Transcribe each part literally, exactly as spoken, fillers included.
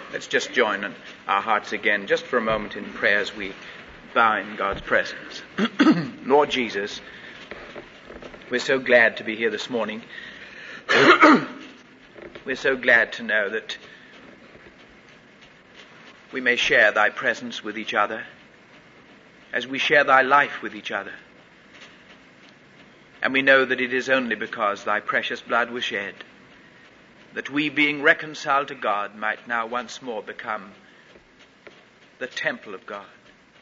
Let's just join our hearts again, just for a moment in prayer as we bow in God's presence. Lord Jesus, we're so glad to be here this morning. We're so glad to know that we may share thy presence with each other as we share thy life with each other. And we know that it is only because thy precious blood was shed that we, being reconciled to God, might now once more become the temple of God.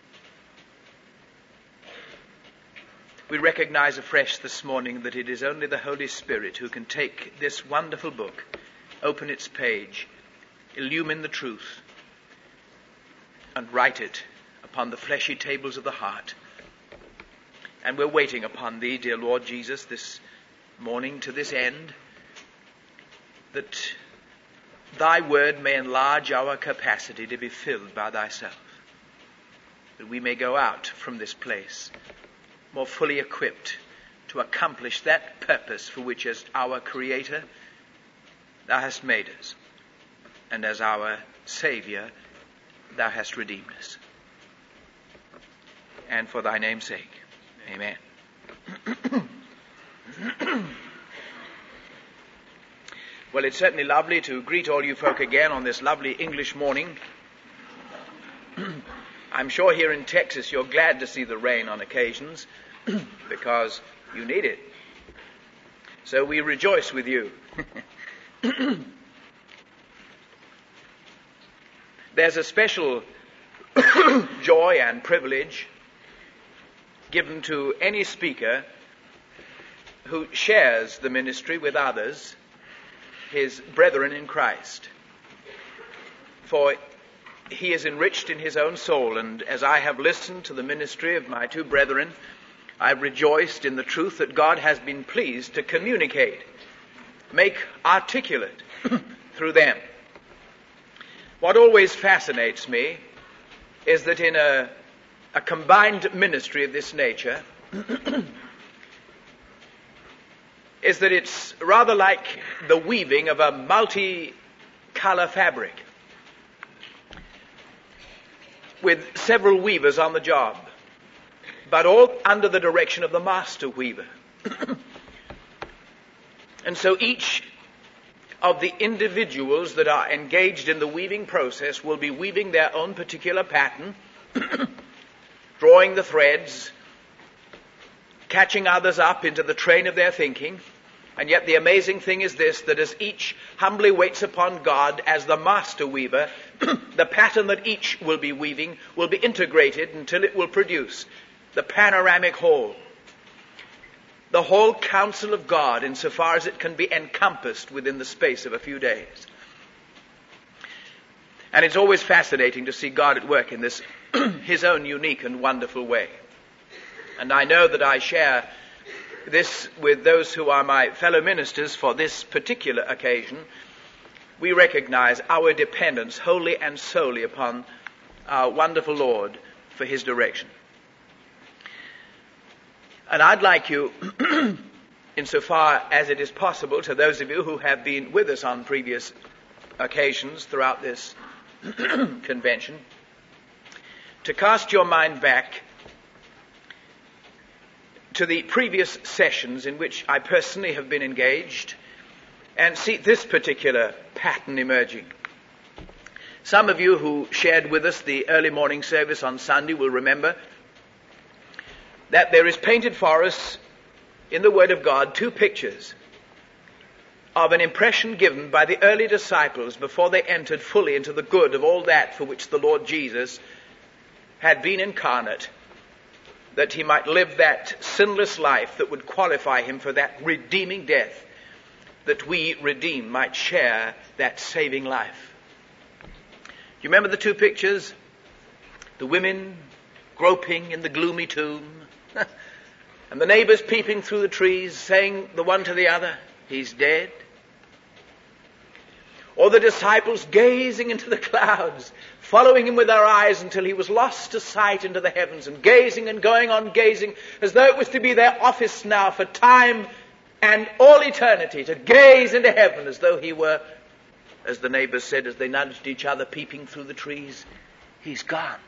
We recognize afresh this morning that it is only the Holy Spirit who can take this wonderful book, open its page, illumine the truth, and write it upon the fleshy tables of the heart. And we're waiting upon thee, dear Lord Jesus, this morning to this end, that thy word may enlarge our capacity to be filled by thyself, that we may go out from this place more fully equipped to accomplish that purpose for which, as our Creator, thou hast made us, and as our Savior, thou hast redeemed us. And for thy name's sake, amen. Well, it's certainly lovely to greet all you folk again on this lovely English morning. I'm sure here in Texas you're glad to see the rain on occasions because you need it. So we rejoice with you. There's a special joy and privilege given to any speaker who shares the ministry with others, his brethren in Christ. For he is enriched in his own soul, and as I have listened to the ministry of my two brethren, I've rejoiced in the truth that God has been pleased to communicate, make articulate through them. What always fascinates me is that in a, a combined ministry of this nature, is that it's rather like the weaving of a multi-color fabric with several weavers on the job, but all under the direction of the master weaver. And so each of the individuals that are engaged in the weaving process will be weaving their own particular pattern, drawing the threads, catching others up into the train of their thinking. And yet the amazing thing is this, that as each humbly waits upon God as the master weaver, the pattern that each will be weaving will be integrated until it will produce the panoramic whole, the whole counsel of God insofar as it can be encompassed within the space of a few days. And it's always fascinating to see God at work in this his own unique and wonderful way. And I know that I share this with those who are my fellow ministers for this particular occasion. We recognize our dependence wholly and solely upon our wonderful Lord for his direction. And I'd like you, insofar as it is possible, to those of you who have been with us on previous occasions throughout this convention, to cast your mind back to the previous sessions in which I personally have been engaged and see this particular pattern emerging. Some of you who shared with us the early morning service on Sunday will remember that there is painted for us in the Word of God two pictures of an impression given by the early disciples before they entered fully into the good of all that for which the Lord Jesus had been incarnate, that he might live that sinless life that would qualify him for that redeeming death, that we, redeemed, might share that saving life. Do you remember the two pictures? The women groping in the gloomy tomb, and the neighbors peeping through the trees, saying the one to the other, "He's dead." Or the disciples gazing into the clouds, following him with their eyes until he was lost to sight into the heavens, and gazing and going on gazing as though it was to be their office now for time and all eternity to gaze into heaven as though he were as the neighbors said as they nudged each other peeping through the trees. He's gone.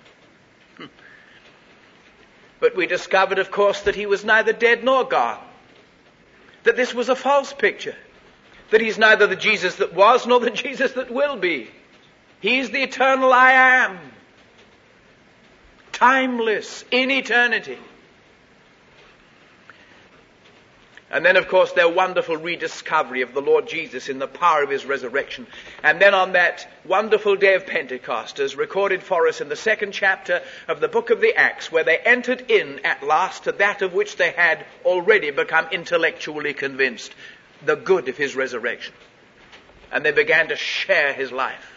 But we discovered, of course, that he was neither dead nor gone. That this was a false picture. That he's neither the Jesus that was nor the Jesus that will be. He's the eternal I am. Timeless, in eternity. And then, of course, their wonderful rediscovery of the Lord Jesus in the power of his resurrection. And then on that wonderful day of Pentecost, as recorded for us in the second chapter of the book of the Acts, where they entered in at last to that of which they had already become intellectually convinced, the good of his resurrection. And they began to share his life.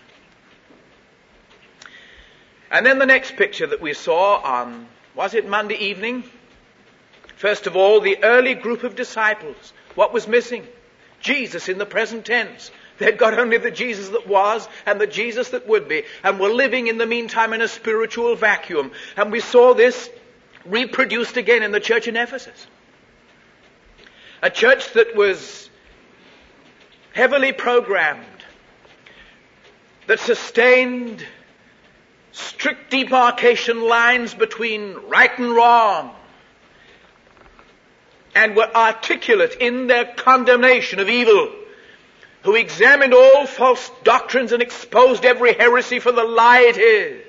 And then the next picture that we saw on, was it Monday evening? First of all, the early group of disciples. What was missing? Jesus in the present tense. They'd got only the Jesus that was and the Jesus that would be, and were living in the meantime in a spiritual vacuum. And we saw this reproduced again in the church in Ephesus. A church that was heavily programmed, that sustained strict demarcation lines between right and wrong, and were articulate in their condemnation of evil, who examined all false doctrines and exposed every heresy for the lie it is.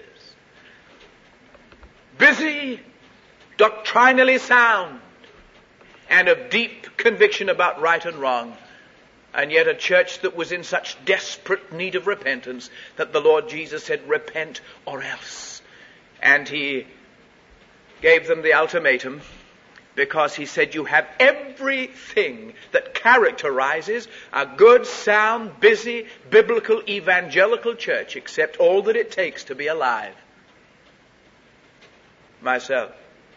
Busy, doctrinally sound, and of deep conviction about right and wrong. And yet a church that was in such desperate need of repentance that the Lord Jesus said, repent or else. And he gave them the ultimatum, because he said, you have everything that characterizes a good, sound, busy, biblical, evangelical church, except all that it takes to be alive. Myself.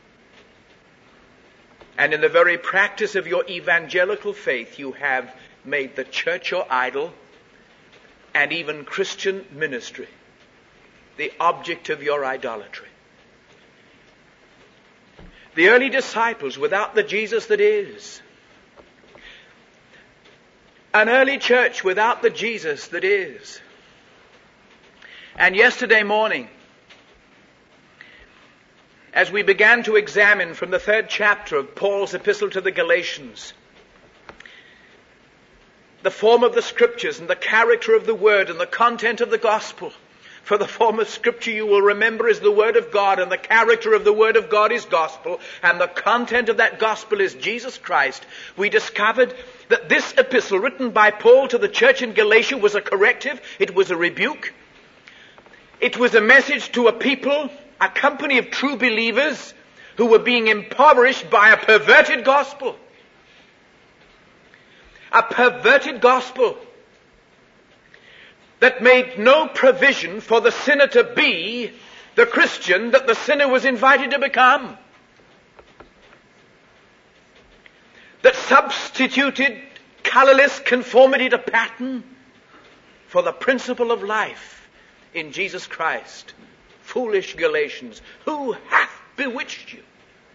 And in the very practice of your evangelical faith, you have made the church your idol, and even Christian ministry the object of your idolatry. The early disciples without the Jesus that is. An early church without the Jesus that is. And yesterday morning, as we began to examine from the third chapter of Paul's epistle to the Galatians, the form of the scriptures and the character of the word and the content of the gospel. For the form of scripture, you will remember, is the word of God, and the character of the word of God is gospel, and the content of that gospel is Jesus Christ. We discovered that this epistle written by Paul to the church in Galatia was a corrective. It was a rebuke. It was a message to a people, a company of true believers who were being impoverished by a perverted gospel. A perverted gospel that made no provision for the sinner to be the Christian that the sinner was invited to become. That substituted colorless conformity to pattern for the principle of life in Jesus Christ. Foolish Galatians, who hath bewitched you?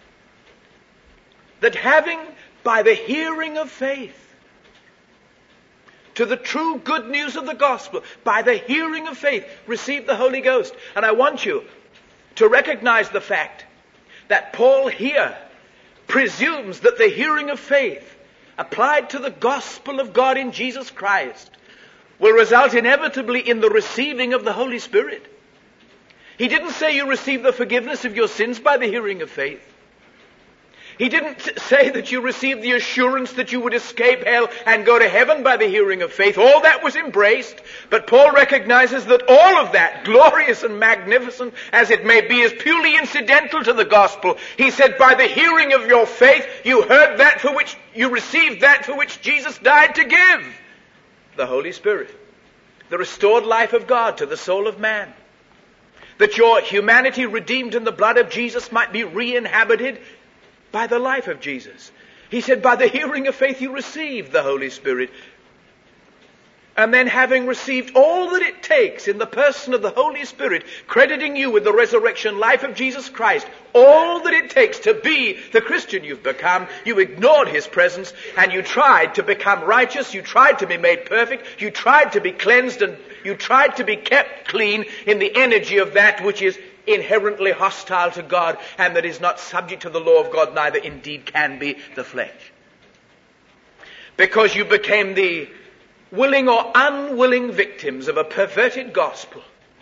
That having by the hearing of faith to the true good news of the gospel, by the hearing of faith, receive the Holy Ghost. And I want you to recognize the fact that Paul here presumes that the hearing of faith applied to the gospel of God in Jesus Christ will result inevitably in the receiving of the Holy Spirit. He didn't say you receive the forgiveness of your sins by the hearing of faith. He didn't say that you received the assurance that you would escape hell and go to heaven by the hearing of faith. All that was embraced, but Paul recognizes that all of that, glorious and magnificent as it may be, is purely incidental to the gospel. He said, by the hearing of your faith, you heard that for which, you received that for which Jesus died to give. The Holy Spirit. The restored life of God to the soul of man. That your humanity redeemed in the blood of Jesus might be re-inhabited by the life of Jesus. He said, by the hearing of faith you receive the Holy Spirit. And then, having received all that it takes in the person of the Holy Spirit, crediting you with the resurrection life of Jesus Christ, all that it takes to be the Christian you've become, you ignored his presence and you tried to become righteous, you tried to be made perfect, you tried to be cleansed, and you tried to be kept clean in the energy of that which is inherently hostile to God and that is not subject to the law of God, neither indeed can be, the flesh. Because you became the willing or unwilling victims of a perverted gospel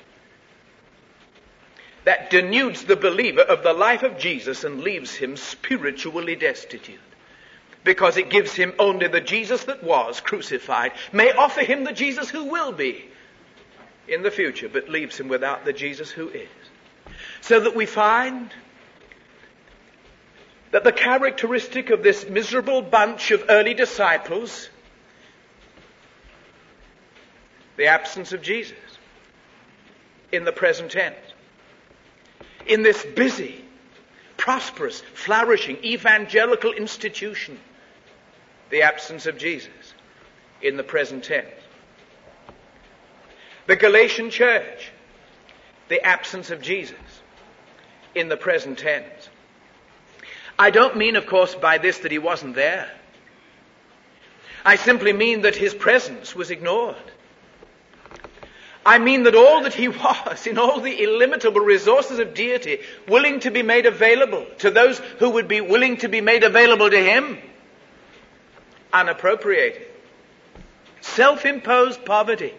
that denudes the believer of the life of Jesus and leaves him spiritually destitute, because it gives him only the Jesus that was crucified, may offer him the Jesus who will be in the future, but leaves him without the Jesus who is. So that we find that the characteristic of this miserable bunch of early disciples, the absence of Jesus in the present tense. In this busy, prosperous, flourishing, evangelical institution, the absence of Jesus in the present tense. The Galatian church, the absence of Jesus in the present tense. I don't mean, of course, by this that he wasn't there. I simply mean that his presence was ignored. I mean that all that he was, in all the illimitable resources of deity, willing to be made available to those who would be willing to be made available to him, unappropriated. Self-imposed poverty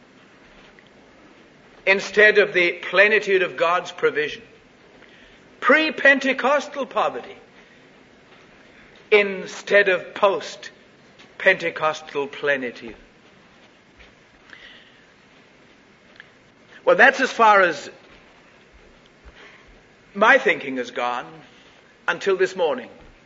instead of the plenitude of God's provision. Pre-Pentecostal poverty instead of post-Pentecostal plenitude. Well, that's as far as my thinking has gone until this morning.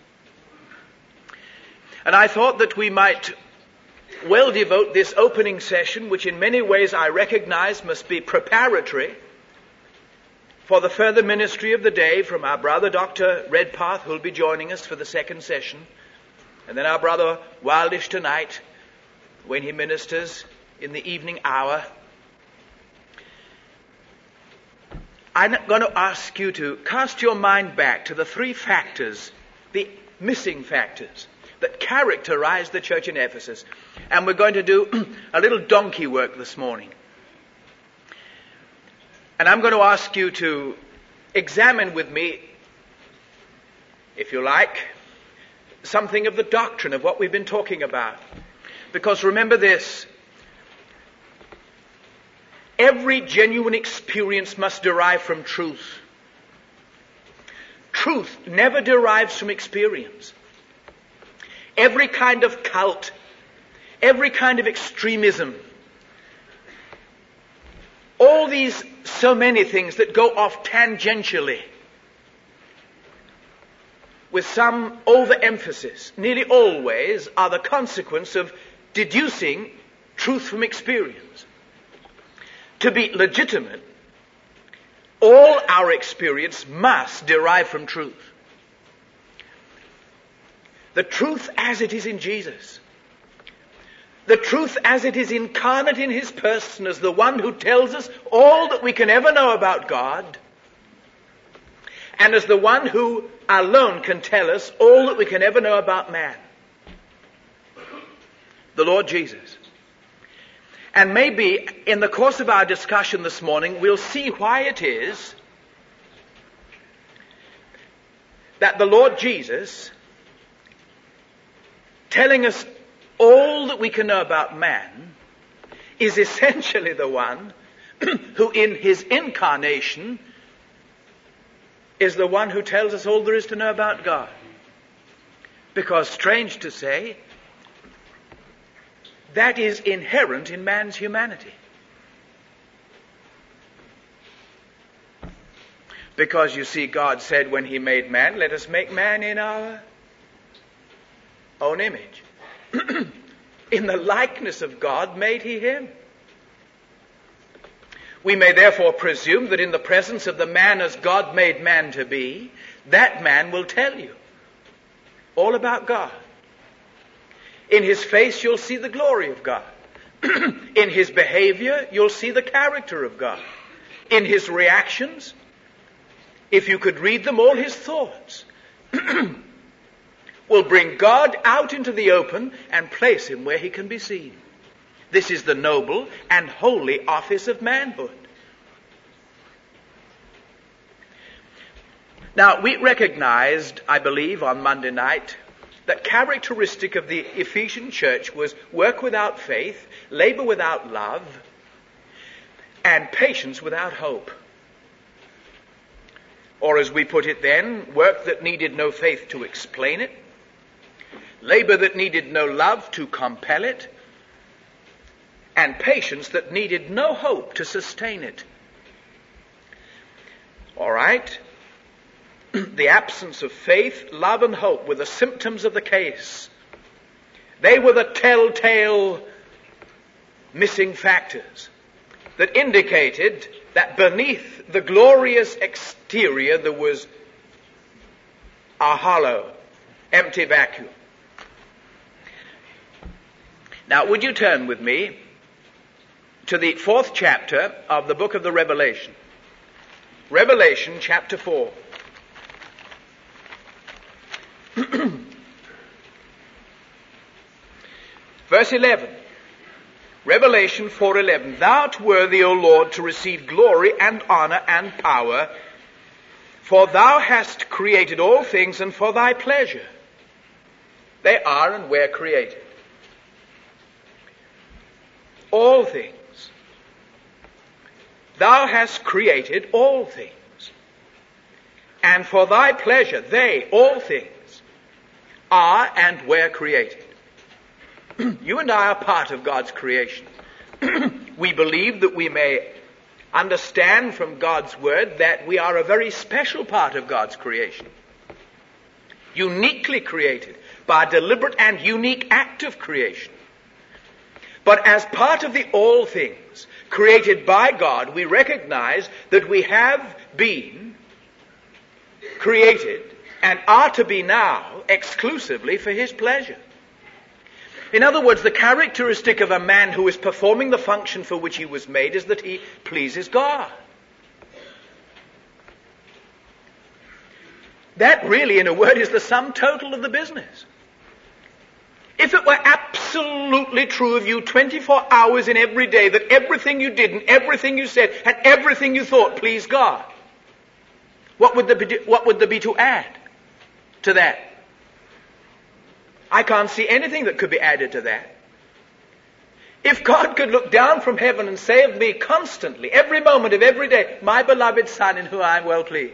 And I thought that we might well devote this opening session, which in many ways I recognize must be preparatory for the further ministry of the day from our brother Doctor Redpath, who will be joining us for the second session, and then our brother Wildish tonight when he ministers in the evening hour. I'm going to ask you to cast your mind back to the three factors, the missing factors, that characterize the church in Ephesus. And we're going to do a little donkey work this morning. And I'm going to ask you to examine with me, if you like, something of the doctrine of what we've been talking about. Because remember this, every genuine experience must derive from truth. Truth never derives from experience. Every kind of cult, every kind of extremism, all these so many things that go off tangentially with some overemphasis, nearly always are the consequence of deducing truth from experience. To be legitimate, all our experience must derive from truth. The truth as it is in Jesus. The truth as it is incarnate in his person as the one who tells us all that we can ever know about God, and as the one who alone can tell us all that we can ever know about man. The Lord Jesus. And maybe in the course of our discussion this morning, we'll see why it is that the Lord Jesus, telling us all that we can know about man, is essentially the one who in his incarnation is the one who tells us all there is to know about God. Because, strange to say, that is inherent in man's humanity. Because you see, God said when he made man, let us make man in our own image. In the likeness of God made he him. We may therefore presume that in the presence of the man as God made man to be, that man will tell you all about God. In his face you'll see the glory of God. In his behavior, you'll see the character of God. In his reactions, if you could read them, all his thoughts will bring God out into the open and place him where he can be seen. This is the noble and holy office of manhood. Now, we recognized, I believe, on Monday night, that characteristic of the Ephesian church was work without faith, labor without love, and patience without hope. Or as we put it then, work that needed no faith to explain it, labor that needed no love to compel it, and patience that needed no hope to sustain it. All right? The absence of faith, love, and hope were the symptoms of the case. They were the telltale missing factors that indicated that beneath the glorious exterior there was a hollow, empty vacuum. Now, would you turn with me to the fourth chapter of the book of the Revelation? Revelation chapter four. Verse eleven. Revelation four eleven. Thou art worthy, O Lord, to receive glory and honor and power, for thou hast created all things, and for thy pleasure they are and were created. All things. Thou hast created all things. And for thy pleasure they, all things, are and were created. You and I are part of God's creation. We believe that we may understand from God's word that we are a very special part of God's creation. Uniquely created by a deliberate and unique act of creation. But as part of the all things created by God, we recognize that we have been created and are to be now exclusively for his pleasure. In other words, the characteristic of a man who is performing the function for which he was made is that he pleases God. That really, in a word, is the sum total of the business. If it were absolutely true of you twenty-four hours in every day that everything you did and everything you said and everything you thought pleased God, what would there be, what would there be to add to that? I can't see anything that could be added to that. If God could look down from heaven and say of me constantly, every moment of every day, my beloved Son in whom I am well pleased,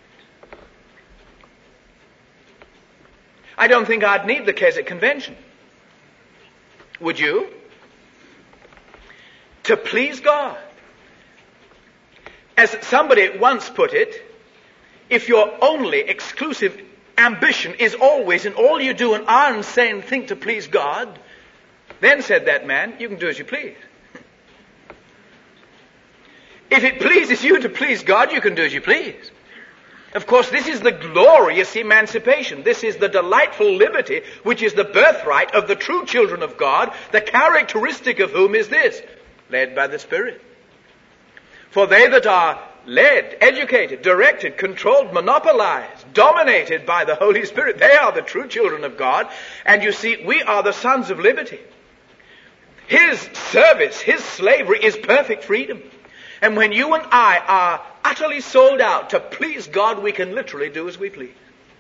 I don't think I'd need the Keswick Convention. Would you? To please God. As somebody once put it, if your only exclusive ambition is always in all you do and are and say and think to please God, then, said that man, you can do as you please. If it pleases you to please God, you can do as you please. Of course, this is the glorious emancipation. This is the delightful liberty, which is the birthright of the true children of God, the characteristic of whom is this: led by the Spirit. For they that are led, educated, directed, controlled, monopolized, dominated by the Holy Spirit, they are the true children of God. And you see, we are the sons of liberty. His service, his slavery is perfect freedom. And when you and I are utterly sold out to please God, we can literally do as we please.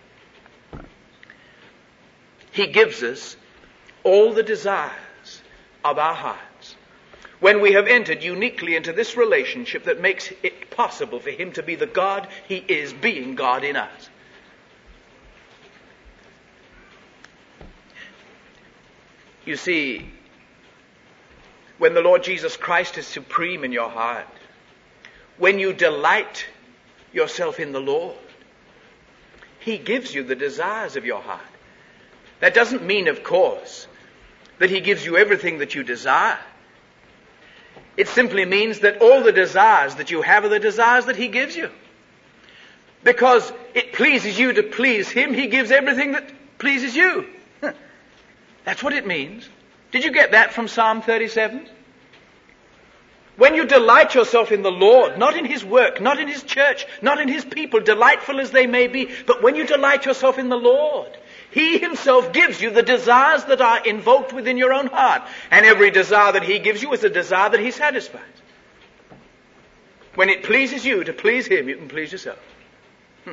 He gives us all the desires of our hearts. When we have entered uniquely into this relationship that makes it possible for him to be the God he is, being God in us. You see, when the Lord Jesus Christ is supreme in your heart, when you delight yourself in the Lord, he gives you the desires of your heart. That doesn't mean, of course, that he gives you everything that you desire. It simply means that all the desires that you have are the desires that he gives you. Because it pleases you to please him, he gives everything that pleases you. That's what it means. Did you get that from Psalm thirty-seven? When you delight yourself in the Lord, not in His work, not in His church, not in His people, delightful as they may be, but when you delight yourself in the Lord, He Himself gives you the desires that are invoked within your own heart. And every desire that He gives you is a desire that He satisfies. When it pleases you to please Him, you can please yourself. Hmm.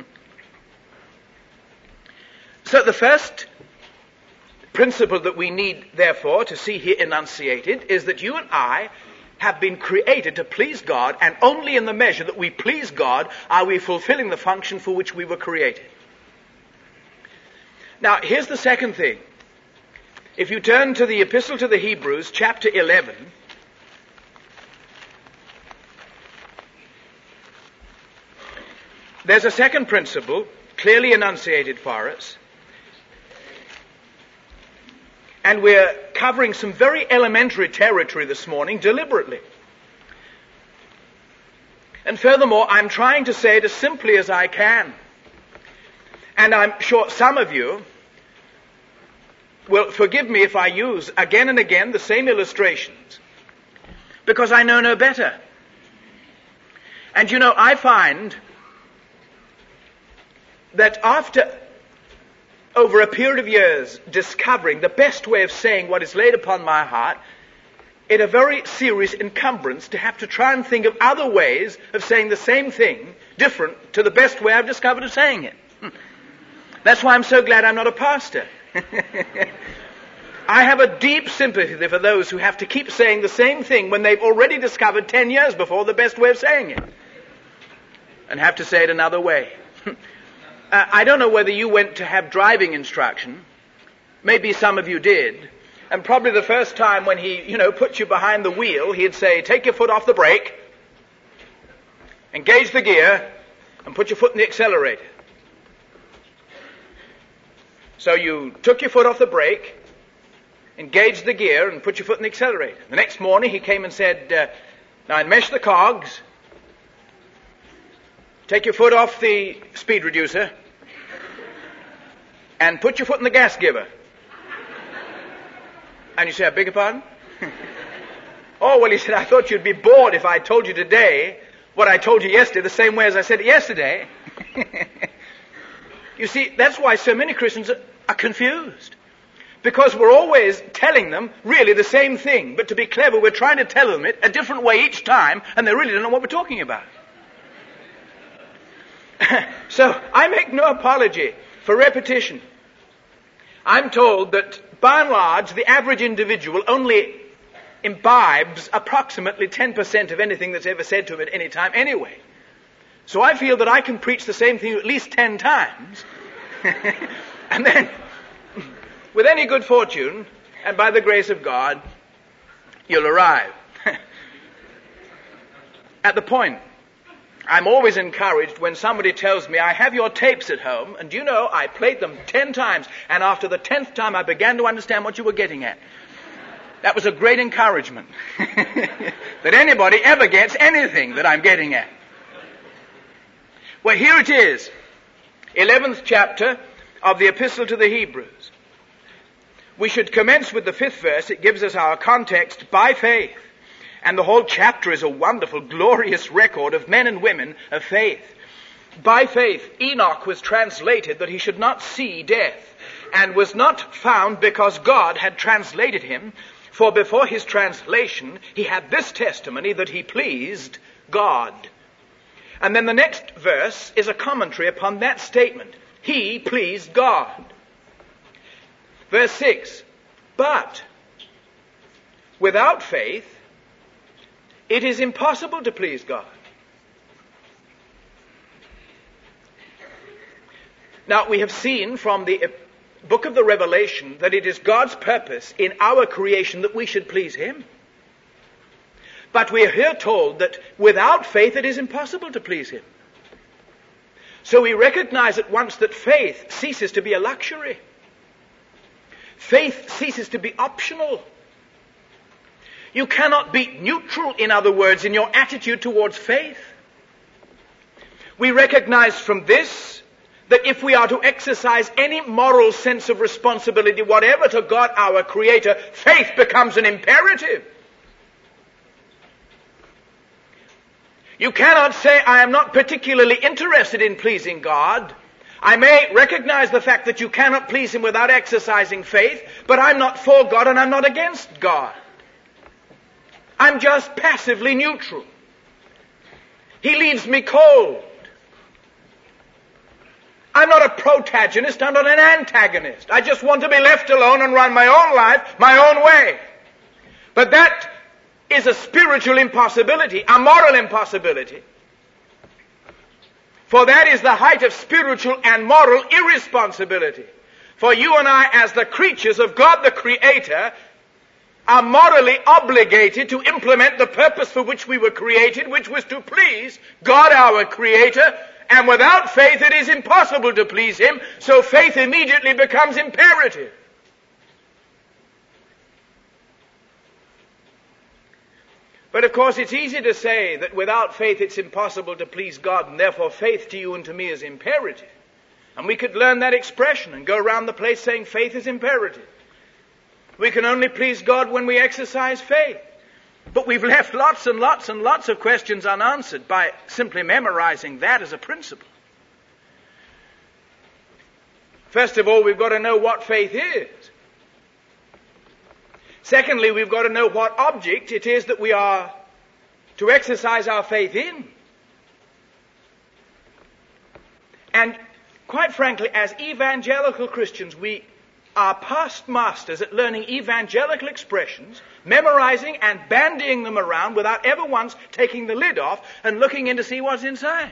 So the first principle that we need, therefore, to see here enunciated is that you and I have been created to please God, and only in the measure that we please God are we fulfilling the function for which we were created. Now, here's the second thing. If you turn to the Epistle to the Hebrews, chapter eleven, there's a second principle clearly enunciated for us. And we're covering some very elementary territory this morning deliberately. And furthermore, I'm trying to say it as simply as I can. And I'm sure some of you will forgive me if I use again and again the same illustrations, because I know no better. And you know, I find that after over a period of years discovering the best way of saying what is laid upon my heart, it's a very serious encumbrance to have to try and think of other ways of saying the same thing, different to the best way I've discovered of saying it. That's why I'm so glad I'm not a pastor. I have a deep sympathy for those who have to keep saying the same thing when they've already discovered ten years before the best way of saying it, and have to say it another way. Uh, I don't know whether you went to have driving instruction. Maybe some of you did. And probably the first time when he, you know, put you behind the wheel, he'd say, take your foot off the brake, engage the gear, and put your foot in the accelerator. So you took your foot off the brake, engaged the gear, and put your foot in the accelerator. The next morning he came and said, uh, now enmesh the cogs, take your foot off the speed reducer, and put your foot in the gas giver. And you say, I beg your pardon? Oh, well, he said, I thought you'd be bored if I told you today what I told you yesterday, the same way as I said it yesterday. You see, that's why so many Christians are, are confused. Because we're always telling them really the same thing, but to be clever, we're trying to tell them it a different way each time, and they really don't know what we're talking about. So I make no apology for repetition. I'm told that by and large the average individual only imbibes approximately ten percent of anything that's ever said to him at any time anyway. So I feel that I can preach the same thing at least ten times and then with any good fortune and by the grace of God you'll arrive at the point. I'm always encouraged when somebody tells me, I have your tapes at home, and you know, I played them ten times, and after the tenth time I began to understand what you were getting at. That was a great encouragement. That anybody ever gets anything that I'm getting at. Well, here it is. eleventh chapter of the Epistle to the Hebrews. We should commence with the fifth verse. It gives us our context, by faith. And the whole chapter is a wonderful, glorious record of men and women of faith. By faith, Enoch was translated that he should not see death, and was not found because God had translated him. For before his translation, he had this testimony that he pleased God. And then the next verse is a commentary upon that statement. He pleased God. Verse six, but without faith, it is impossible to please God. Now, we have seen from the book of the Revelation that it is God's purpose in our creation that we should please Him. But we are here told that without faith it is impossible to please Him. So we recognize at once that faith ceases to be a luxury. Faith ceases to be optional. You cannot be neutral, in other words, in your attitude towards faith. We recognize from this that if we are to exercise any moral sense of responsibility whatever to God our Creator, faith becomes an imperative. You cannot say, I am not particularly interested in pleasing God. I may recognize the fact that you cannot please Him without exercising faith, but I'm not for God and I'm not against God. I'm just passively neutral. He leaves me cold. I'm not a protagonist, I'm not an antagonist. I just want to be left alone and run my own life, my own way. But that is a spiritual impossibility, a moral impossibility. For that is the height of spiritual and moral irresponsibility. For you and I, as the creatures of God the Creator, are morally obligated to implement the purpose for which we were created, which was to please God our Creator. And without faith it is impossible to please Him, so faith immediately becomes imperative. But of course it's easy to say that without faith it's impossible to please God, and therefore faith to you and to me is imperative. And we could learn that expression and go around the place saying faith is imperative. We can only please God when we exercise faith. But we've left lots and lots and lots of questions unanswered by simply memorizing that as a principle. First of all, we've got to know what faith is. Secondly, we've got to know what object it is that we are to exercise our faith in. And quite frankly, as evangelical Christians, we are past masters at learning evangelical expressions, memorizing and bandying them around without ever once taking the lid off and looking in to see what's inside.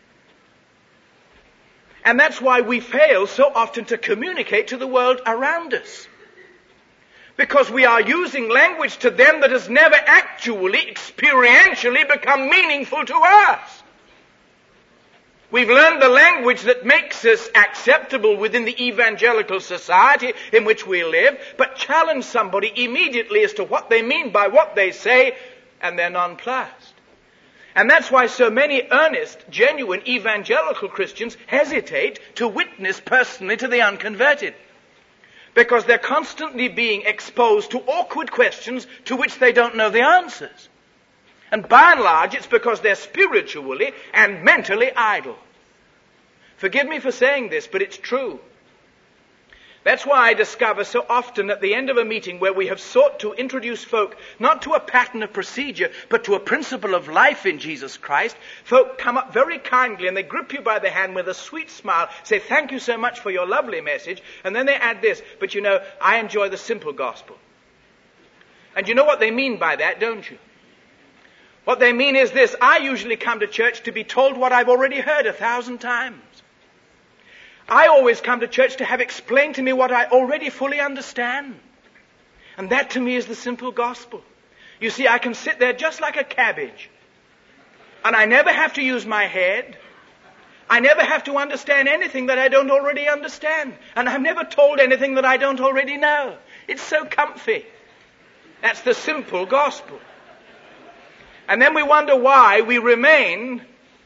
And that's why we fail so often to communicate to the world around us. Because we are using language to them that has never actually, experientially become meaningful to us. We've learned the language that makes us acceptable within the evangelical society in which we live, but challenge somebody immediately as to what they mean by what they say, and they're nonplussed. And that's why so many earnest, genuine evangelical Christians hesitate to witness personally to the unconverted. Because they're constantly being exposed to awkward questions to which they don't know the answers. And by and large, it's because they're spiritually and mentally idle. Forgive me for saying this, but it's true. That's why I discover so often at the end of a meeting where we have sought to introduce folk not to a pattern of procedure, but to a principle of life in Jesus Christ, folk come up very kindly and they grip you by the hand with a sweet smile, say, thank you so much for your lovely message, and then they add this, but you know, I enjoy the simple gospel. And you know what they mean by that, don't you? What they mean is this: I usually come to church to be told what I've already heard a thousand times. I always come to church to have explained to me what I already fully understand. And that to me is the simple gospel. You see, I can sit there just like a cabbage. And I never have to use my head. I never have to understand anything that I don't already understand. And I'm never told anything that I don't already know. It's so comfy. That's the simple gospel. And then we wonder why we remain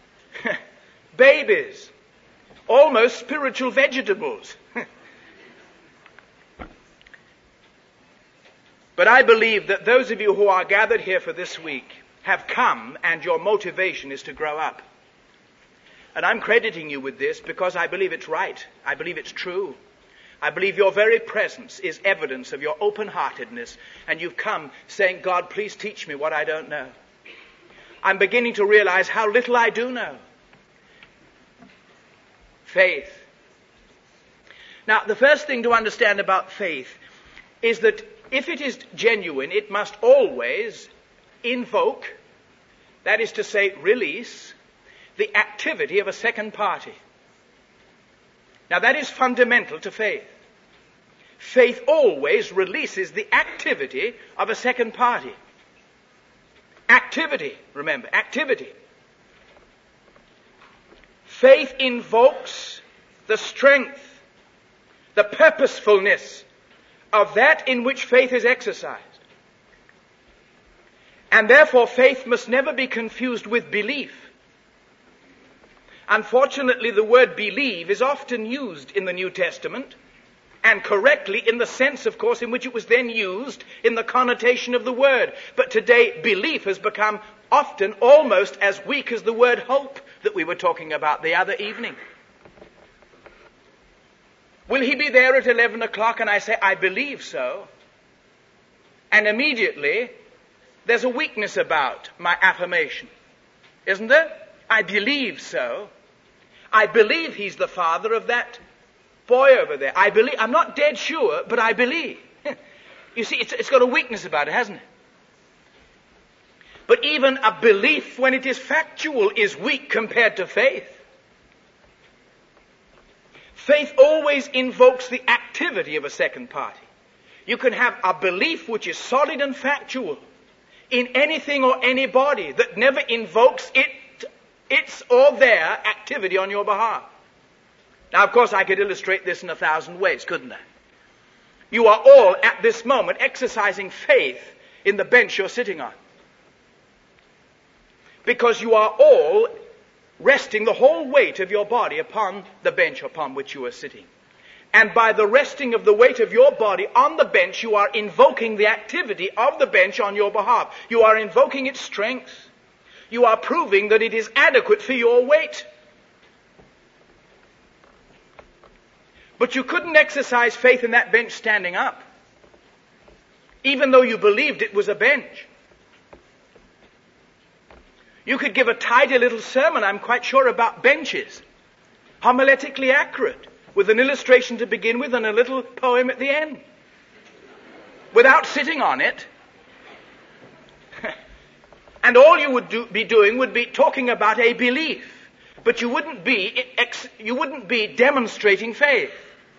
babies, almost spiritual vegetables. But I believe that those of you who are gathered here for this week have come and your motivation is to grow up. And I'm crediting you with this because I believe it's right. I believe it's true. I believe your very presence is evidence of your open-heartedness, and you've come saying, God, please teach me what I don't know. I'm beginning to realize how little I do know. Faith. Now, the first thing to understand about faith is that if it is genuine, it must always invoke, that is to say, release, the activity of a second party. Now, that is fundamental to faith. Faith always releases the activity of a second party. Activity, remember, activity. Faith invokes the strength, the purposefulness of that in which faith is exercised. And therefore, faith must never be confused with belief. Unfortunately, the word believe is often used in the New Testament and correctly in the sense, of course, in which it was then used in the connotation of the word. But today, belief has become often almost as weak as the word hope that we were talking about the other evening. Will he be there at eleven o'clock? And I say, I believe so. And immediately, there's a weakness about my affirmation. Isn't there? I believe so. I believe he's the father of that boy over there. I believe. I'm not dead sure, but I believe. You see, it's, it's got a weakness about it, hasn't it? But even a belief, when it is factual, is weak compared to faith. Faith always invokes the activity of a second party. You can have a belief which is solid and factual in anything or anybody that never invokes it, its or their activity on your behalf. Now, of course, I could illustrate this in a thousand ways, couldn't I? You are all, at this moment, exercising faith in the bench you're sitting on. Because you are all resting the whole weight of your body upon the bench upon which you are sitting. And by the resting of the weight of your body on the bench, you are invoking the activity of the bench on your behalf. You are invoking its strength. You are proving that it is adequate for your weight. But you couldn't exercise faith in that bench standing up, even though you believed it was a bench. You could give a tidy little sermon, I'm quite sure, about benches, homiletically accurate, with an illustration to begin with and a little poem at the end, without sitting on it. And all you would do, be doing would be talking about a belief, but you wouldn't be ex, you wouldn't be demonstrating faith.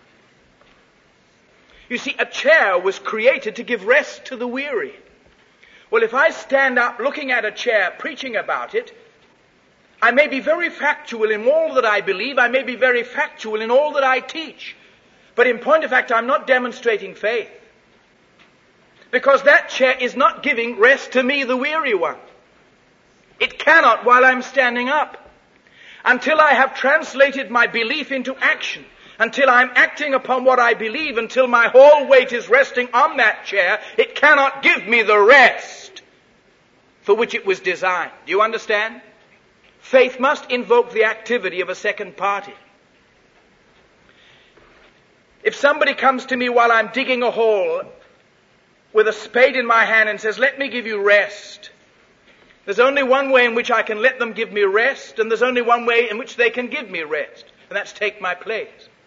You see, a chair was created to give rest to the weary. Well, if I stand up looking at a chair, preaching about it, I may be very factual in all that I believe. I may be very factual in all that I teach. But in point of fact, I'm not demonstrating faith. Because that chair is not giving rest to me, the weary one. It cannot while I'm standing up. Until I have translated my belief into action, until I'm acting upon what I believe, until my whole weight is resting on that chair, it cannot give me the rest for which it was designed. Do you understand? Faith must invoke the activity of a second party. If somebody comes to me while I'm digging a hole with a spade in my hand and says, let me give you rest, there's only one way in which I can let them give me rest, and there's only one way in which they can give me rest, and that's take my place.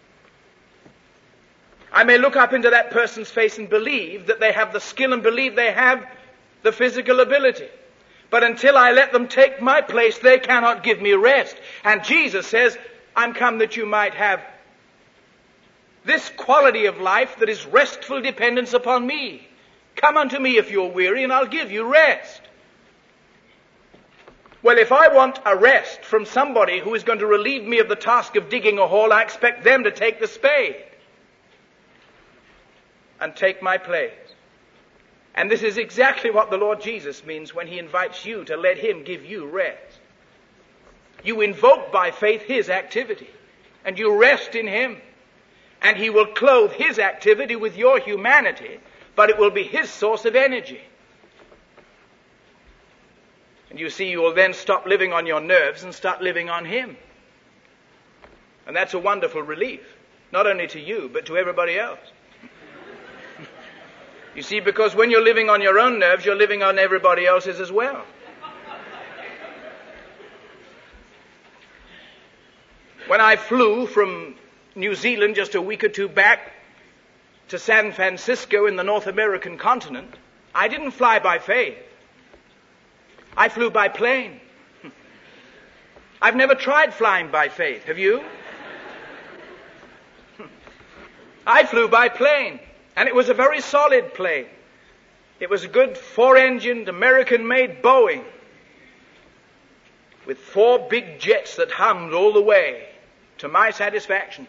I may look up into that person's face and believe that they have the skill and believe they have the physical ability. But until I let them take my place, they cannot give me rest. And Jesus says, I'm come that you might have this quality of life that is restful dependence upon me. Come unto me if you're weary, and I'll give you rest. Well, if I want a rest from somebody who is going to relieve me of the task of digging a hole, I expect them to take the spade and take my place. And this is exactly what the Lord Jesus means when he invites you to let him give you rest. You invoke by faith his activity, and you rest in him. And he will clothe his activity with your humanity, but it will be his source of energy. And you see, you will then stop living on your nerves and start living on him. And that's a wonderful relief, not only to you, but to everybody else. You see, because when you're living on your own nerves, you're living on everybody else's as well. When I flew from New Zealand just a week or two back to San Francisco in the North American continent, I didn't fly by faith. I flew by plane. I've never tried flying by faith. Have you? I flew by plane. And it was a very solid plane. It was a good four-engined, American-made Boeing with four big jets that hummed all the way, to my satisfaction.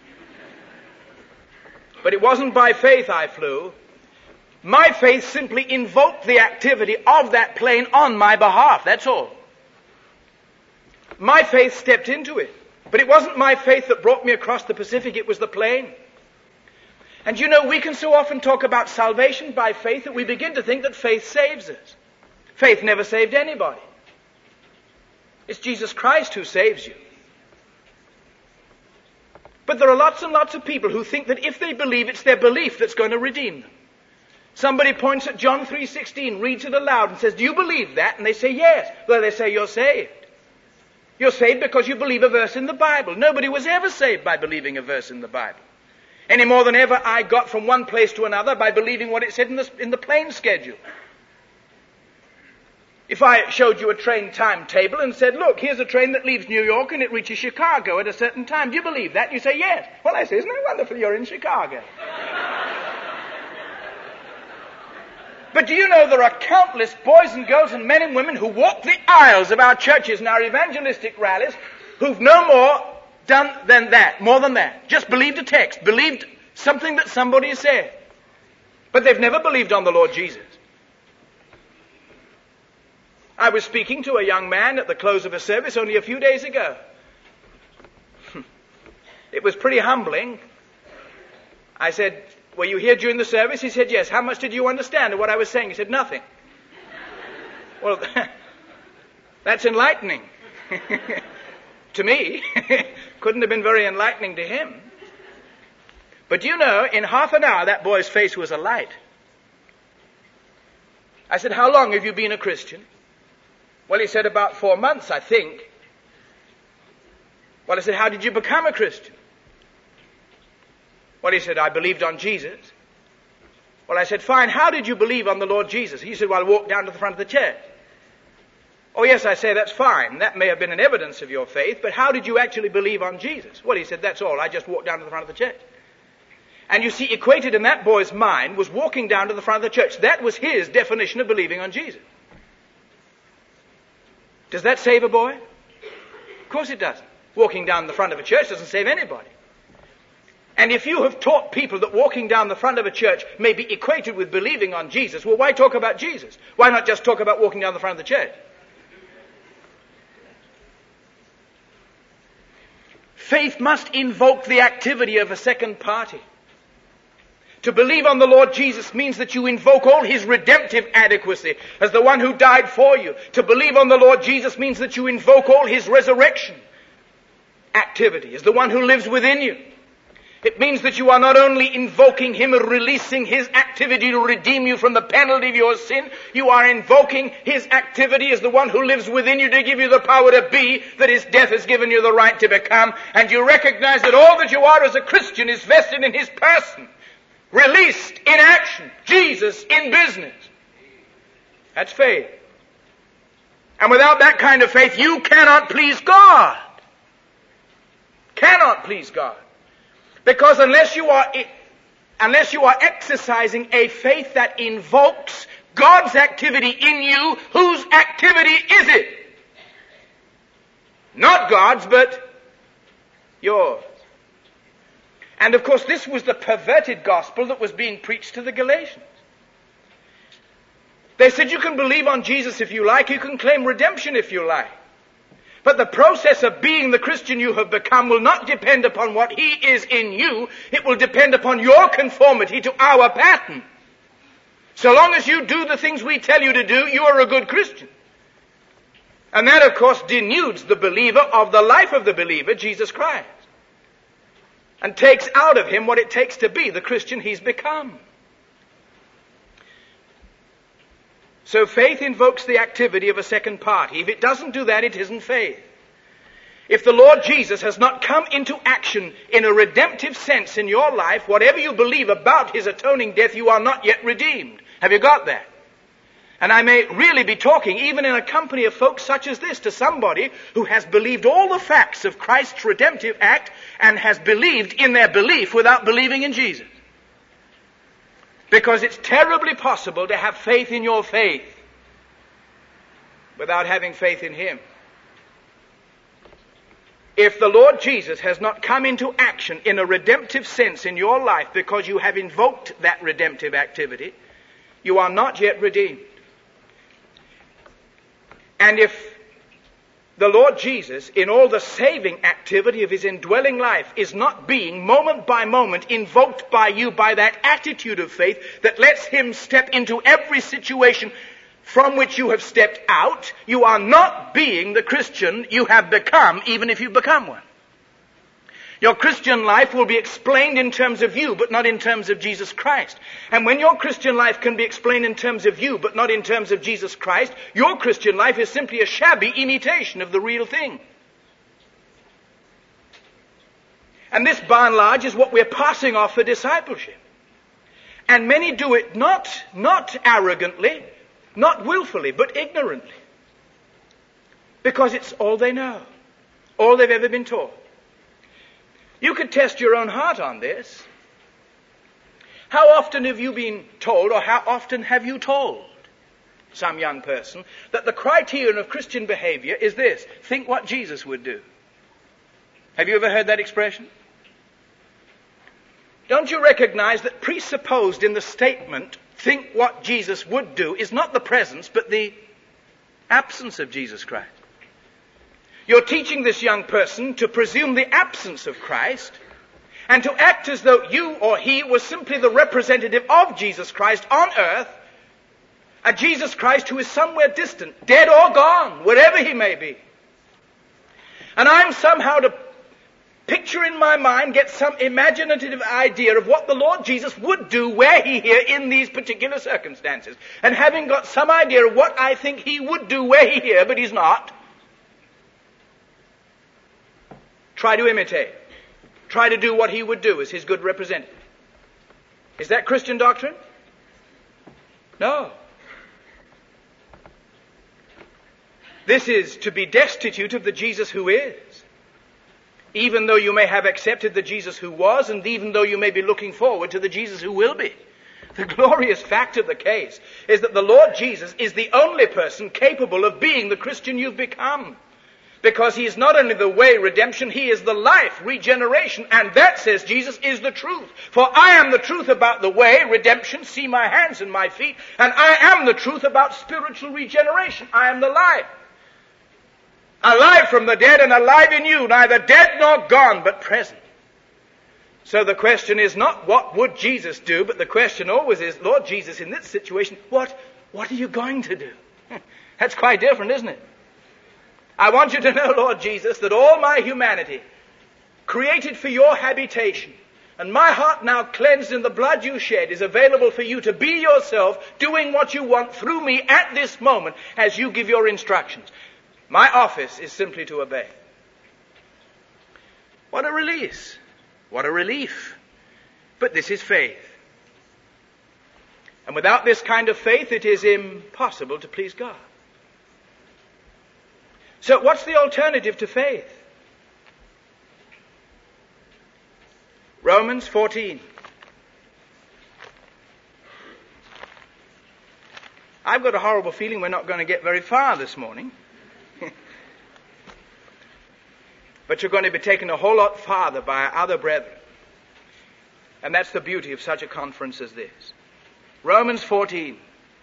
But it wasn't by faith I flew. My faith simply invoked the activity of that plane on my behalf, that's all. My faith stepped into it. But it wasn't my faith that brought me across the Pacific, it was the plane. And you know, we can so often talk about salvation by faith that we begin to think that faith saves us. Faith never saved anybody. It's Jesus Christ who saves you. But there are lots and lots of people who think that if they believe, it's their belief that's going to redeem them. Somebody points at John three sixteen, reads it aloud and says, do you believe that? And they say, yes. Well, they say, you're saved. You're saved because you believe a verse in the Bible. Nobody was ever saved by believing a verse in the Bible. Any more than ever I got from one place to another by believing what it said in the, in the plane schedule. If I showed you a train timetable and said, look, here's a train that leaves New York and it reaches Chicago at a certain time. Do you believe that? You say, yes. Well, I say, isn't it wonderful you're in Chicago? But do you know there are countless boys and girls and men and women who walk the aisles of our churches and our evangelistic rallies who've no more done than that, more than that. Just believed a text, believed something that somebody said. But they've never believed on the Lord Jesus. I was speaking to a young man at the close of a service only a few days ago. It was pretty humbling. I said, were you here during the service? He said, yes. How much did you understand of what I was saying? He said, nothing. Well, that's enlightening. To me. Couldn't have been very enlightening to him. But you know, in half an hour, that boy's face was alight. I said, how long have you been a Christian? Well, he said, about four months, I think. Well, I said, how did you become a Christian? Well, he said, I believed on Jesus. Well, I said, fine, how did you believe on the Lord Jesus? He said, well, I walked down to the front of the church. Oh, yes, I say, that's fine. That may have been an evidence of your faith, but how did you actually believe on Jesus? Well, he said, that's all. I just walked down to the front of the church. And you see, equated in that boy's mind was walking down to the front of the church. That was his definition of believing on Jesus. Does that save a boy? Of course it doesn't. Walking down the front of a church doesn't save anybody. And if you have taught people that walking down the front of a church may be equated with believing on Jesus, well, why talk about Jesus? Why not just talk about walking down the front of the church? Faith must invoke the activity of a second party. To believe on the Lord Jesus means that you invoke all his redemptive adequacy as the one who died for you. To believe on the Lord Jesus means that you invoke all his resurrection activity as the one who lives within you. It means that you are not only invoking him and releasing his activity to redeem you from the penalty of your sin, you are invoking his activity as the one who lives within you to give you the power to be that his death has given you the right to become. And you recognize that all that you are as a Christian is vested in his person. Released in action. Jesus in business. That's faith. And without that kind of faith, you cannot please God. Cannot please God. Because unless you are, unless you are exercising a faith that invokes God's activity in you, whose activity is it? Not God's, but yours. And of course, this was the perverted gospel that was being preached to the Galatians. They said you can believe on Jesus if you like, you can claim redemption if you like. But the process of being the Christian you have become will not depend upon what he is in you. It will depend upon your conformity to our pattern. So long as you do the things we tell you to do, you are a good Christian. And that, of course, denudes the believer of the life of the believer, Jesus Christ. And takes out of him what it takes to be the Christian he's become. So faith invokes the activity of a second party. If it doesn't do that, it isn't faith. If the Lord Jesus has not come into action in a redemptive sense in your life, whatever you believe about his atoning death, you are not yet redeemed. Have you got that? And I may really be talking, even in a company of folks such as this, to somebody who has believed all the facts of Christ's redemptive act and has believed in their belief without believing in Jesus. Because it's terribly possible to have faith in your faith without having faith in him. If the Lord Jesus has not come into action in a redemptive sense in your life because you have invoked that redemptive activity, you are not yet redeemed. And if the Lord Jesus, in all the saving activity of his indwelling life, is not being, moment by moment, invoked by you by that attitude of faith that lets him step into every situation from which you have stepped out, you are not being the Christian you have become, even if you become one. Your Christian life will be explained in terms of you, but not in terms of Jesus Christ. And when your Christian life can be explained in terms of you, but not in terms of Jesus Christ, your Christian life is simply a shabby imitation of the real thing. And this, by and large, is what we're passing off for discipleship. And many do it not, not arrogantly, not willfully, but ignorantly. Because it's all they know, all they've ever been taught. You could test your own heart on this. How often have you been told, or how often have you told some young person that the criterion of Christian behavior is this: think what Jesus would do? Have you ever heard that expression? Don't you recognize that presupposed in the statement, think what Jesus would do, is not the presence, but the absence of Jesus Christ? You're teaching this young person to presume the absence of Christ and to act as though you or he was simply the representative of Jesus Christ on earth, a Jesus Christ who is somewhere distant, dead or gone, wherever he may be. And I'm somehow to picture in my mind, get some imaginative idea of what the Lord Jesus would do were he here in these particular circumstances. And having got some idea of what I think he would do were he here, but he's not, try to imitate. Try to do what he would do as his good representative. Is that Christian doctrine? No. This is to be destitute of the Jesus who is. Even though you may have accepted the Jesus who was, and even though you may be looking forward to the Jesus who will be. The glorious fact of the case is that the Lord Jesus is the only person capable of being the Christian you've become. Because he is not only the way, redemption, he is the life, regeneration. And that, says Jesus, is the truth. For I am the truth about the way, redemption, see my hands and my feet. And I am the truth about spiritual regeneration. I am the life. Alive from the dead and alive in you, neither dead nor gone, but present. So the question is not what would Jesus do, but the question always is, Lord Jesus, in this situation, what, what are you going to do? That's quite different, isn't it? I want you to know, Lord Jesus, that all my humanity, created for your habitation, and my heart now cleansed in the blood you shed, is available for you to be yourself, doing what you want through me at this moment as you give your instructions. My office is simply to obey. What a release. What a relief. But this is faith. And without this kind of faith, it is impossible to please God. So what's the alternative to faith? Romans fourteen. I've got a horrible feeling we're not going to get very far this morning. But you're going to be taken a whole lot farther by our other brethren. And that's the beauty of such a conference as this. Romans fourteen.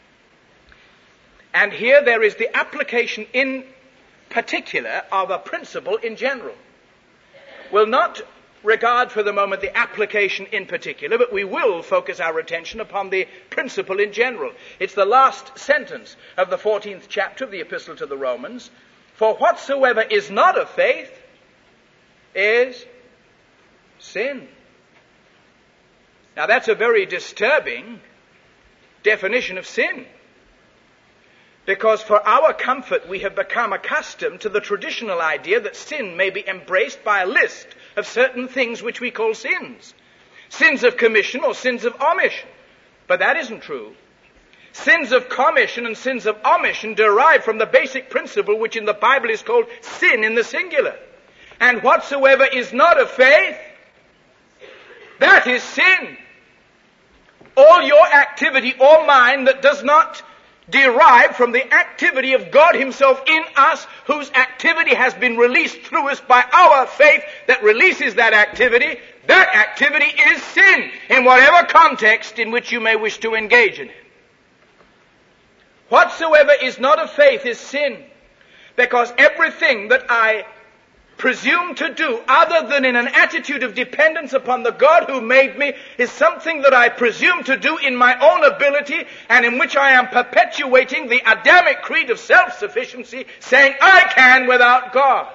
And here there is the application in particular of a principle in general. We'll not regard for the moment the application in particular, but we will focus our attention upon the principle in general. It's the last sentence of the fourteenth chapter of the Epistle to the Romans. For whatsoever is not of faith is sin. Now that's a very disturbing definition of sin. Because for our comfort we have become accustomed to the traditional idea that sin may be embraced by a list of certain things which we call sins. Sins of commission or sins of omission. But that isn't true. Sins of commission and sins of omission derive from the basic principle which in the Bible is called sin in the singular. And whatsoever is not of faith, that is sin. All your activity or mine that does not derive from the activity of God himself in us, whose activity has been released through us by our faith that releases that activity, that activity is sin in whatever context in which you may wish to engage in it. Whatsoever is not of faith is sin. Because everything that I presume to do other than in an attitude of dependence upon the God who made me is something that I presume to do in my own ability and in which I am perpetuating the Adamic creed of self-sufficiency, saying I can without God.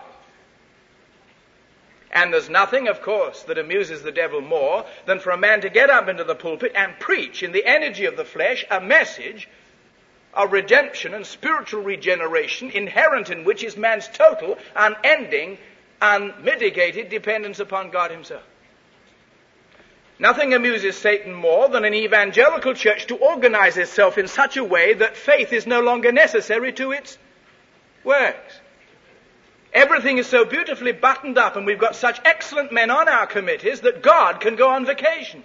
And there's nothing, of course, that amuses the devil more than for a man to get up into the pulpit and preach in the energy of the flesh a message of redemption and spiritual regeneration, inherent in which is man's total, unending, unmitigated dependence upon God himself. Nothing amuses Satan more than an evangelical church to organize itself in such a way that faith is no longer necessary to its works. Everything is so beautifully buttoned up, and we've got such excellent men on our committees that God can go on vacation.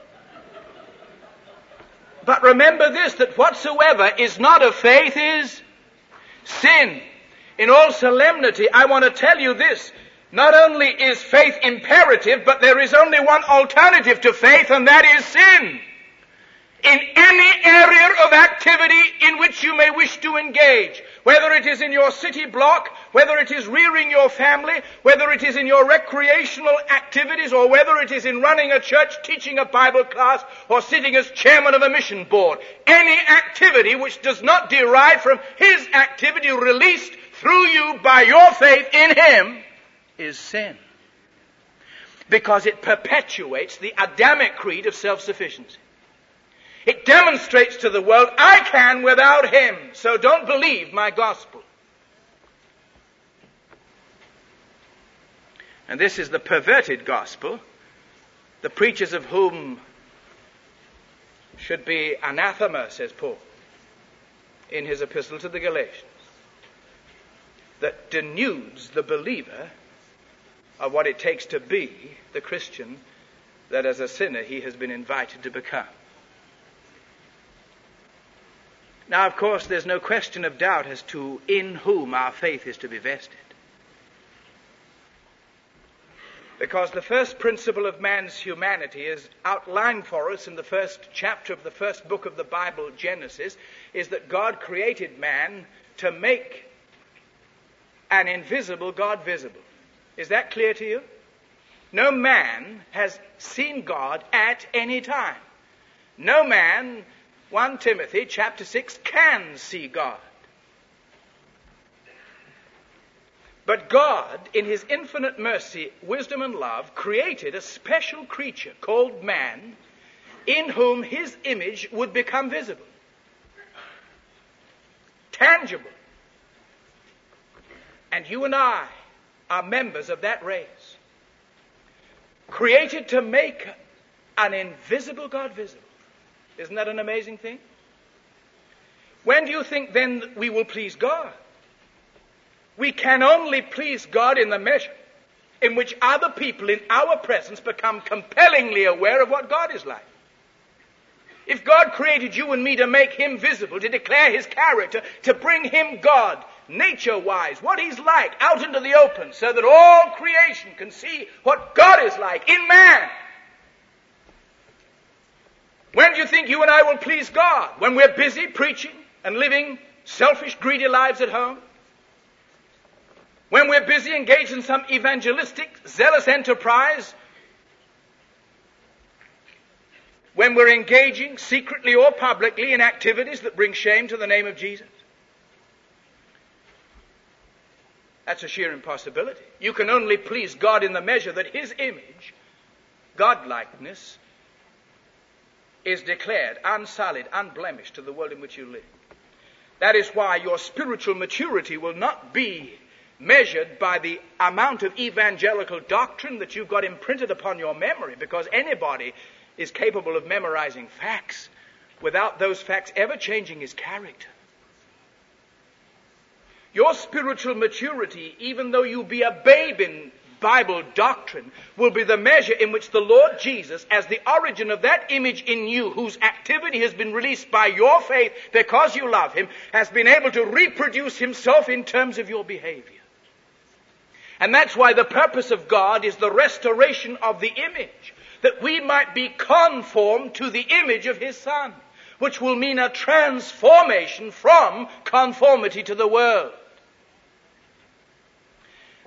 But remember this, that whatsoever is not of faith is sin. In all solemnity, I want to tell you this. Not only is faith imperative, but there is only one alternative to faith, and that is sin. In any area of activity in which you may wish to engage, whether it is in your city block, whether it is rearing your family, whether it is in your recreational activities, or whether it is in running a church, teaching a Bible class, or sitting as chairman of a mission board, any activity which does not derive from his activity released through you by your faith in him is sin. Because it perpetuates the Adamic creed of self-sufficiency. It demonstrates to the world, I can without him, so don't believe my gospel. And this is the perverted gospel, the preachers of whom should be anathema, says Paul, in his epistle to the Galatians, that denudes the believer of what it takes to be the Christian that as a sinner he has been invited to become. Now, of course, there's no question of doubt as to in whom our faith is to be vested. Because the first principle of man's humanity is outlined for us in the first chapter of the first book of the Bible, Genesis, is that God created man to make an invisible God visible. Is that clear to you? No man has seen God at any time. No man, First Timothy chapter six, can see God. But God, in his infinite mercy, wisdom, and love, created a special creature called man, in whom his image would become visible, tangible. And you and I are members of that race, created to make an invisible God visible. Isn't that an amazing thing? When do you think then that we will please God? We can only please God in the measure in which other people in our presence become compellingly aware of what God is like. If God created you and me to make him visible, to declare his character, to bring him, God, nature-wise, what he's like, out into the open, so that all creation can see what God is like in man. When do you think you and I will please God? When we're busy preaching and living selfish, greedy lives at home? When we're busy engaged in some evangelistic, zealous enterprise? When we're engaging, secretly or publicly, in activities that bring shame to the name of Jesus? That's a sheer impossibility. You can only please God in the measure that his image, godlikeness, is declared unsullied, unblemished to the world in which you live. That is why your spiritual maturity will not be measured by the amount of evangelical doctrine that you've got imprinted upon your memory, because anybody is capable of memorizing facts without those facts ever changing his character. Your spiritual maturity, even though you be a babe in Bible doctrine, will be the measure in which the Lord Jesus, as the origin of that image in you, whose activity has been released by your faith because you love him, has been able to reproduce himself in terms of your behavior. And that's why the purpose of God is the restoration of the image, that we might be conformed to the image of his Son, which will mean a transformation from conformity to the world.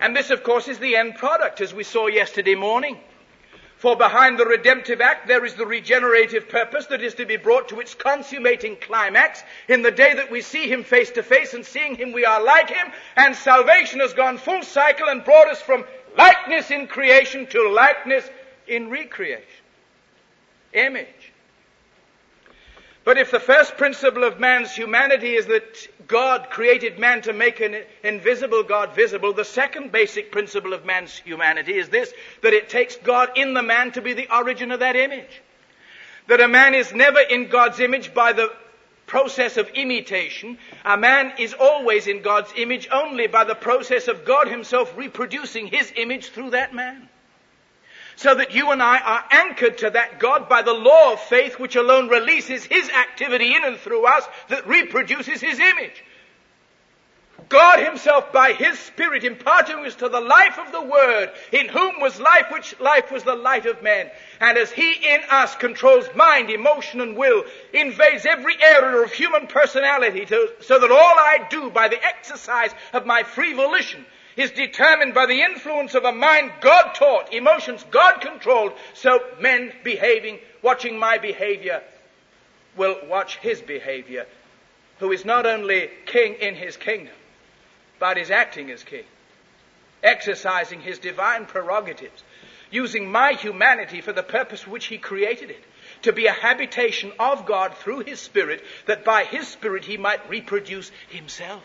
And this, of course, is the end product, as we saw yesterday morning. For behind the redemptive act, there is the regenerative purpose that is to be brought to its consummating climax in the day that we see him face to face, and seeing him we are like him, and salvation has gone full cycle and brought us from likeness in creation to likeness in recreation. Image. But if the first principle of man's humanity is that God created man to make an invisible God visible, the second basic principle of man's humanity is this, that it takes God in the man to be the origin of that image. That a man is never in God's image by the process of imitation. A man is always in God's image only by the process of God himself reproducing his image through that man. So that you and I are anchored to that God by the law of faith, which alone releases his activity in and through us that reproduces his image. God himself by his Spirit imparting us to the life of the Word, in whom was life, which life was the light of men. And as he in us controls mind, emotion and will, invades every area of human personality, to, so that all I do by the exercise of my free volition is determined by the influence of a mind God taught, emotions God controlled, so men behaving, watching my behavior, will watch his behavior, who is not only king in his kingdom, but is acting as king, exercising his divine prerogatives, using my humanity for the purpose for which he created it, to be a habitation of God through his Spirit, that by his Spirit he might reproduce himself.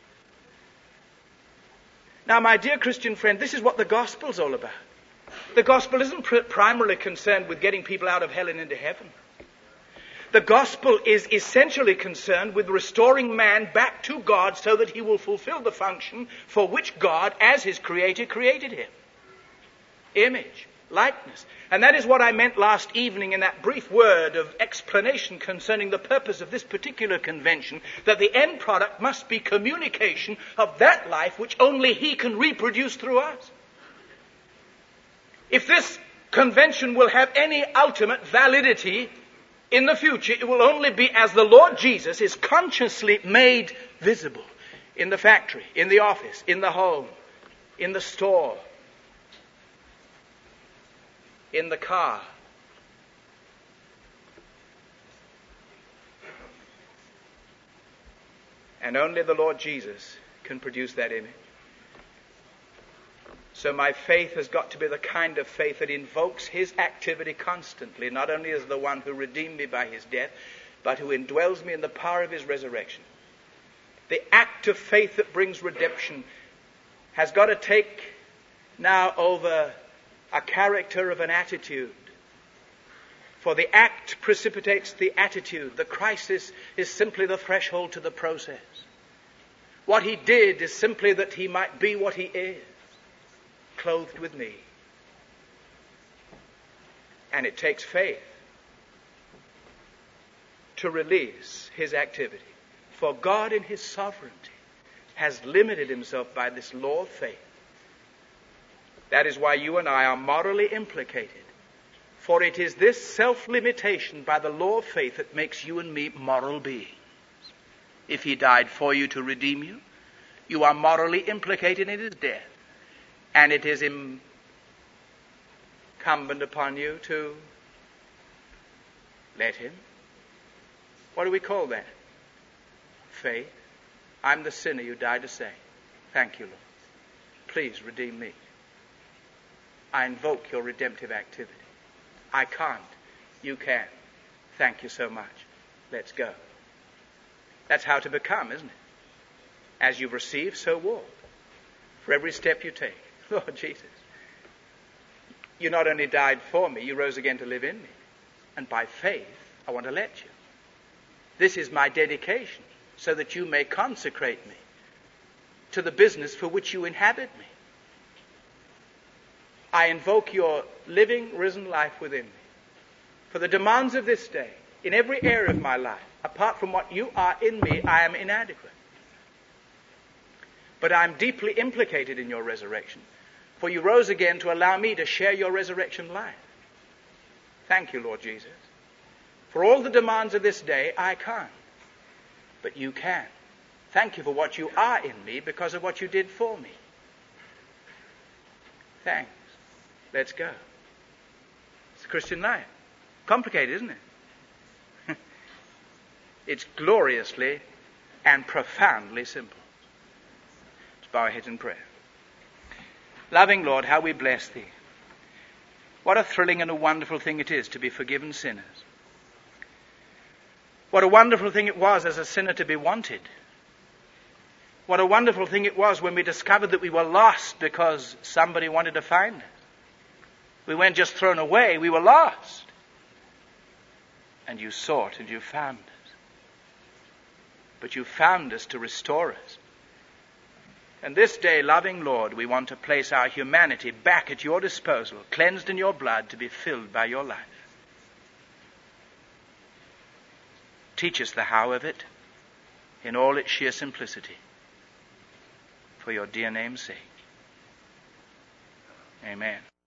Now, my dear Christian friend, this is what the gospel's all about. The gospel isn't pr- primarily concerned with getting people out of hell and into heaven. The gospel is essentially concerned with restoring man back to God so that he will fulfill the function for which God, as his creator, created him. Image, likeness. And that is what I meant last evening in that brief word of explanation concerning the purpose of this particular convention, that the end product must be communication of that life which only he can reproduce through us. If this convention will have any ultimate validity in the future, it will only be as the Lord Jesus is consciously made visible in the factory, in the office, in the home, in the store, in the car. And only the Lord Jesus can produce that image. So my faith has got to be the kind of faith that invokes his activity constantly, not only as the one who redeemed me by his death, but who indwells me in the power of his resurrection. The act of faith that brings redemption has got to take now over a character of an attitude. For the act precipitates the attitude. The crisis is simply the threshold to the process. What he did is simply that he might be what he is, clothed with me. And it takes faith to release his activity. For God in his sovereignty has limited himself by this law of faith. That is why you and I are morally implicated. For it is this self-limitation by the law of faith that makes you and me moral beings. If he died for you to redeem you, you are morally implicated in his death. And it is incumbent upon you to let him. What do we call that? Faith. I'm the sinner you died to save. Thank you, Lord. Please redeem me. I invoke your redemptive activity. I can't. You can. Thank you so much. Let's go. That's how to become, isn't it? As you've received, so walk. For every step you take. Lord Jesus, you not only died for me, you rose again to live in me. And by faith, I want to let you. This is my dedication, so that you may consecrate me to the business for which you inhabit me. I invoke your living, risen life within me. For the demands of this day, in every area of my life, apart from what you are in me, I am inadequate. But I'm deeply implicated in your resurrection, for you rose again to allow me to share your resurrection life. Thank you, Lord Jesus. For all the demands of this day, I can't, but you can. Thank you for what you are in me because of what you did for me. Thanks. Let's go. It's the Christian life. Complicated, isn't it? It's gloriously and profoundly simple. Let's bow our heads in prayer. Loving Lord, how we bless Thee. What a thrilling and a wonderful thing it is to be forgiven sinners. What a wonderful thing it was as a sinner to be wanted. What a wonderful thing it was when we discovered that we were lost because somebody wanted to find us. We weren't just thrown away, we were lost. And you sought and you found us. But you found us to restore us. And this day, loving Lord, we want to place our humanity back at your disposal, cleansed in your blood to be filled by your life. Teach us the how of it in all its sheer simplicity. For your dear name's sake. Amen.